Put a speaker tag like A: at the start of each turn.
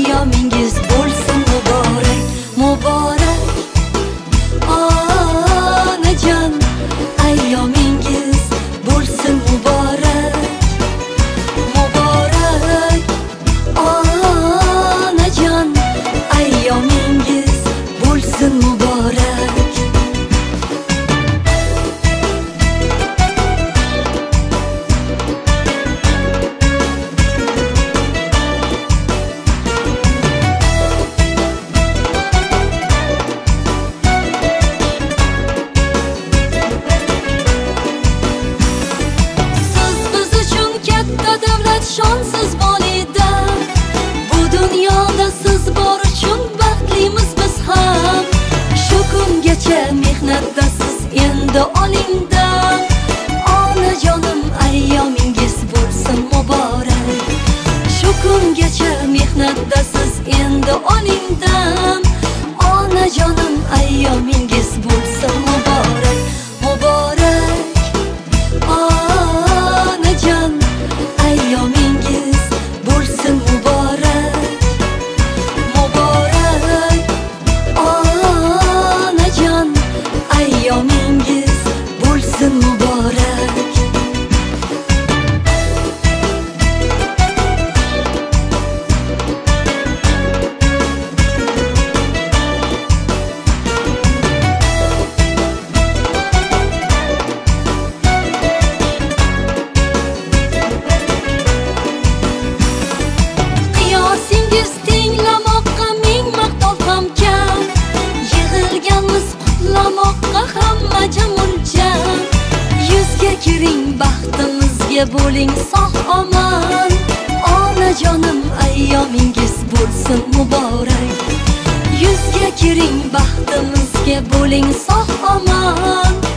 A: ayyomingiz bo'lsin muborak, muborak. Onajon, ayyomingiz bo'lsin muborak, muborak. Onajon, ayyomingiz bo'lsin muborak. Shonsiz volida, bu dunyoda siz bor uchun baxtlimiz biz ham. Shu kungacha mehnatdasiz, endi oling-da. Onajonim, ayyomingiz bo'lsin muborak. Shu kungacha mehnatdasiz, endi oling-da. Onajonim, ayyomingiz bo'lsin muborak, muborak. Onajon, ayyomingiz bo'lsin muborak, muborak. Onajon, ayyomingiz bo'lsin muborak. Qiyosingiz tinglamoqqa ming maqtov ham kam. Yig'ilganmiz qutlamoqqa hamma jam-jam. Yuzga kiring, baxtimizga bo'ling sog'-omon. Onajonim, ayyomingiz bo'lsin muborak. Yuzga kiring, baxtimizga bo'ling sog'-omon.